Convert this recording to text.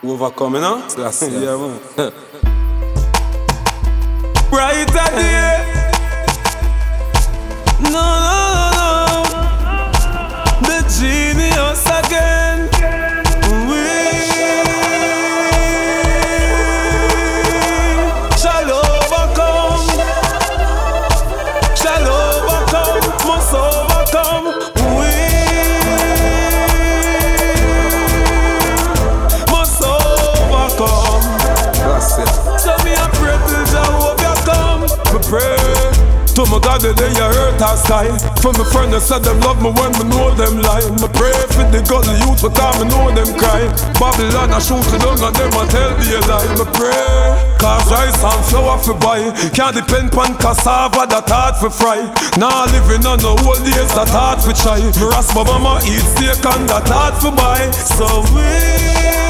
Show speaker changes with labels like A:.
A: Overcoming, huh?
B: That's it.
A: Yeah, man. Brighter day. No, the genius again. We shall overcome. Shall overcome. Must overcome. We must overcome.
B: That's it.
A: So me a pray till Jah overcome. Me pray to my God the day you hurt our sky. For my friend that said them love me when me know them lie. Me pray for the gully youth but I me know them cry. Babylon a shoot it down and them a tell me a lie. Me pray cause rice and flour for buy. Can't depend pon cassava that hard for fry. Nah living on the old days that hard for try. Me rasp my mama eat steak and that hard for buy. So we